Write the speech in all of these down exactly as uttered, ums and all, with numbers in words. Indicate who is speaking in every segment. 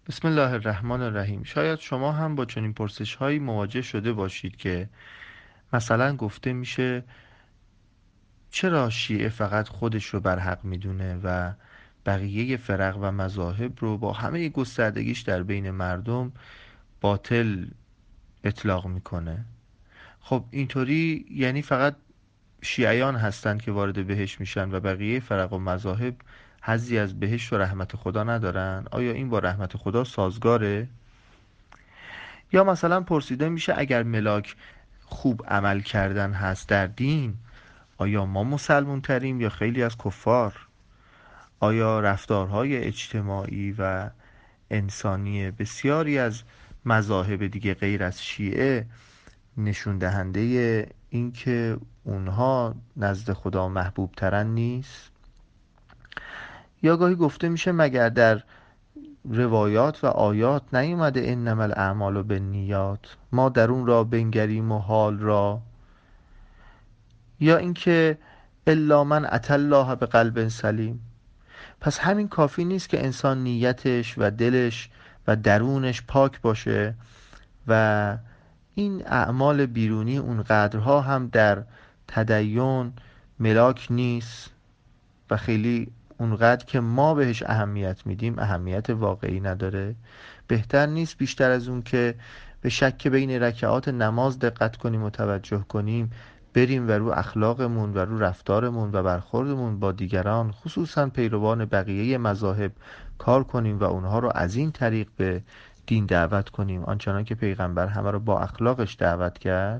Speaker 1: بسم الله الرحمن الرحیم. شاید شما هم با چنین پرسش هایی مواجه شده باشید که مثلا گفته میشه چرا شیعه فقط خودش رو بر حق میدونه و بقیه فرق و مذاهب رو با همه گستردگیش در بین مردم باطل اطلاق میکنه. خب اینطوری یعنی فقط شیعیان هستند که وارد بهشت میشن و بقیه فرق و مذاهب حظی از بهشت و رحمت خدا ندارن؟ آیا این با رحمت خدا سازگاره؟ یا مثلا پرسیده میشه اگر ملاک خوب عمل کردن هست در دین، آیا ما مسلمون تریم یا خیلی از کفار؟ آیا رفتارهای اجتماعی و انسانی بسیاری از مذاهب دیگه غیر از شیعه نشون دهنده این که اونها نزد خدا محبوب ترن نیست؟ یا گاهی گفته میشه مگر در روایات و آیات نیومده انما الاعمال بالنیات، ما در اون را بنگریم و حال را؟ یا اینکه الا من اتى الله به قلب سلیم، پس همین کافی نیست که انسان نیتش و دلش و درونش پاک باشه و این اعمال بیرونی اونقدرها هم در تدین ملاک نیست و خیلی اونقدر که ما بهش اهمیت میدیم اهمیت واقعی نداره؟ بهتر نیست بیشتر از اون که به شک بین رکعات نماز دقت کنیم و توجه کنیم، بریم و رو اخلاقمون و رو رفتارمون و برخوردمون با دیگران خصوصا پیروان بقیه مذاهب کار کنیم و اونها رو از این طریق به دین دعوت کنیم آنچنان که پیغمبر همه رو با اخلاقش دعوت کرد؟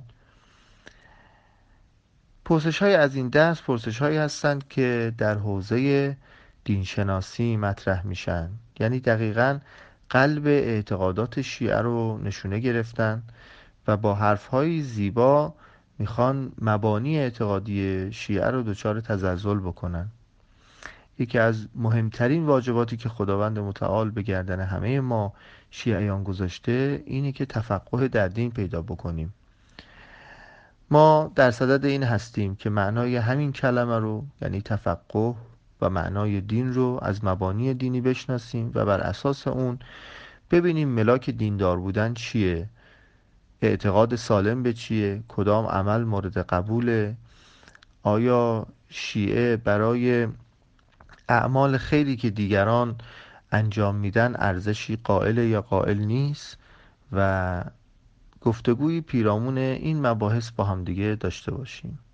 Speaker 1: پرسش های از این دست پرسش هایی هستند که در حوزه دینشناسی مطرح میشن، یعنی دقیقاً قلب اعتقادات شیعه رو نشونه گرفتن و با حرفهای زیبا میخوان مبانی اعتقادی شیعه رو دچار تزلزل بکنن. یکی از مهمترین واجباتی که خداوند متعال به گردن همه ما شیعیان گذاشته اینه که تفقه در دین پیدا بکنیم. ما در صدد این هستیم که معنای همین کلمه رو یعنی تفقه و معنای دین رو از مبانی دینی بشناسیم و بر اساس اون ببینیم ملاک دیندار بودن چیه، اعتقاد سالم به چیه، کدام عمل مورد قبوله، آیا شیعه برای اعمال خیری که دیگران انجام میدن ارزشی قائل یا قائل نیست، و گفتگوی پیرامون این مباحث با هم دیگه داشته باشیم.